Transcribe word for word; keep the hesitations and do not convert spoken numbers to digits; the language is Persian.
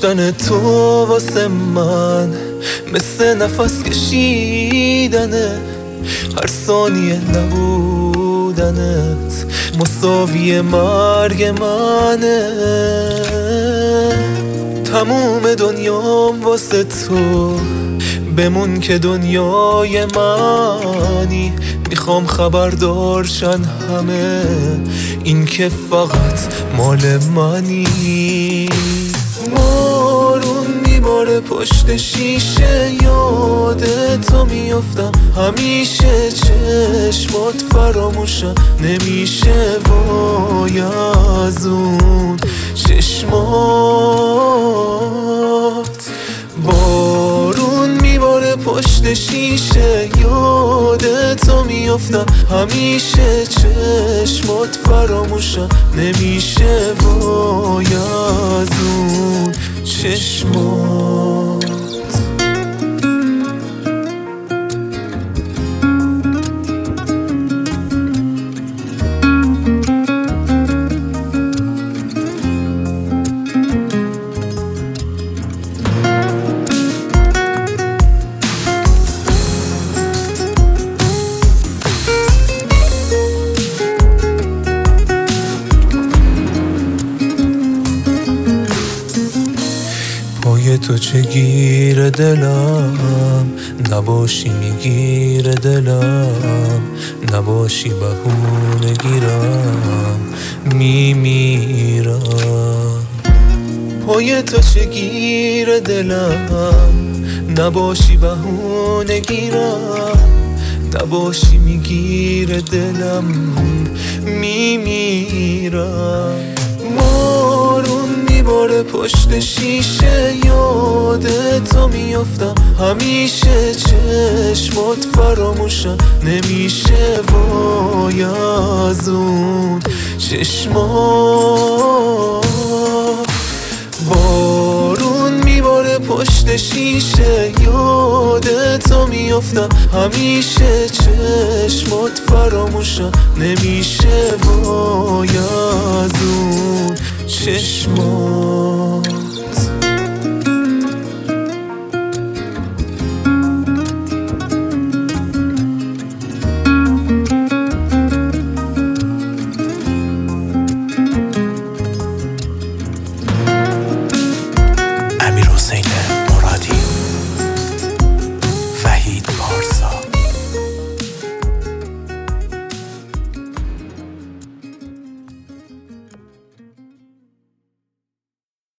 داشتن تو واسه من مثل نفس کشیدنه، هر ثانیه نبودنت مساوی مرگ منه. تموم دنیام واسه تو، بمون که دنیای منی. میخوام خبردارشن همه این که فقط مال منی. بارون میباره پشت شیشه، یاد تو میافتم همیشه، چشمات فراموشم نمیشه وای از اون چشمات. بارون میباره پشت شیشه، یاد تو میافتم همیشه، چشمات فراموشم نمیشه وای از اون چشمات. پای تو چه گیر دلم، نباشی میگیر دلم، نباشی بهونه گیرم میمیرم. پای تو چه گیر دلم، نباشی بهونه گیرم، نباشی میگیر دلم میمیرم. بارون میباره پشت شیشه، یاد تو میافتم همیشه، چشمات فراموشم نمیشه وای از اون چشمات. بارون میباره پشت شیشه، یاد تو میافتم همیشه، چشمات فراموشم نمیشه وای از اون چشمات. امیر حسین